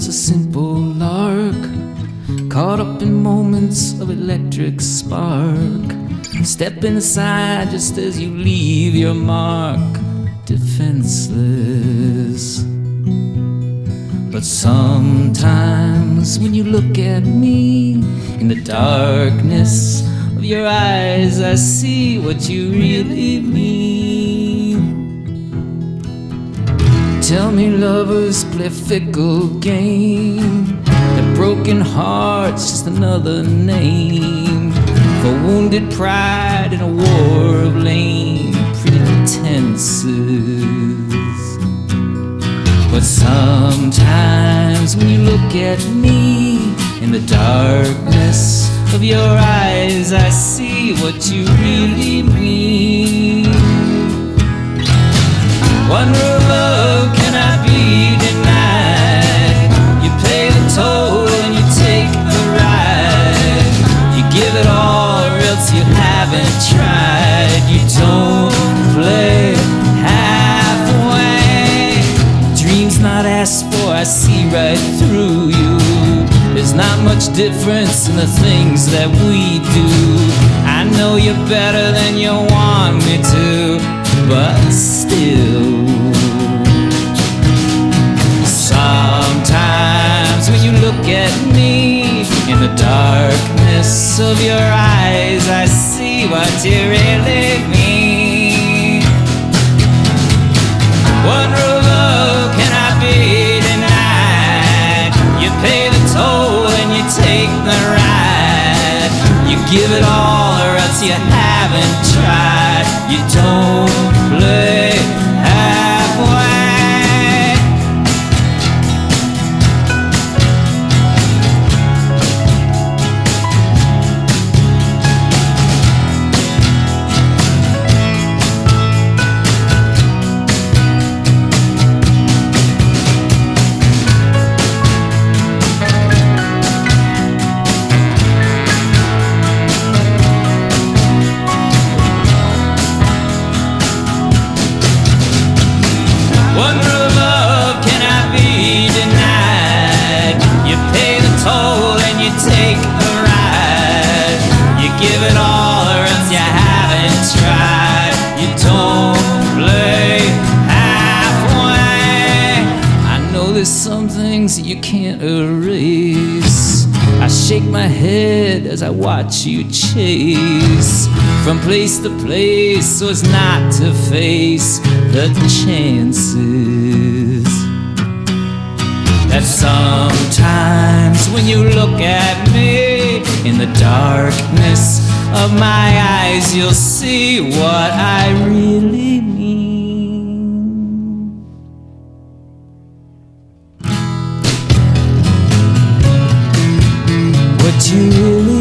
was a simple lark, caught up in moments of electric spark, stepping aside just as you leave your mark, defenseless. But sometimes when you look at me, in the darkness of your eyes I see what you really mean. Tell me lovers play a fickle game, that broken heart's just another name for wounded pride in a war of lame pretenses. But sometimes when you look at me, in the darkness of your eyes I see what you really mean. Wonder of love cannot be denied. You pay the toll and you take the ride. You give it all or else you haven't tried. You don't play halfway. Dreams not asked for, I see right through you. There's not much difference in the things that we do. I know you better than you want me to, but still, sometimes when you look at me, in the darkness of your eyes I see what you really mean. Wonder of love cannot be denied. You pay the toll and you take the ride. You give it all or else you haven't tried. You don't play halfway. Wonder of love cannot be denied. You pay the toll and you take the ride. You give it all or else you haven't tried. You don't play halfway. I know there's some things that you can't erase. I shake my head as I watch you chase from place to place so as not to face the chances that sometimes when you look at me, in the darkness of my eyes you'll see what I really mean. What you really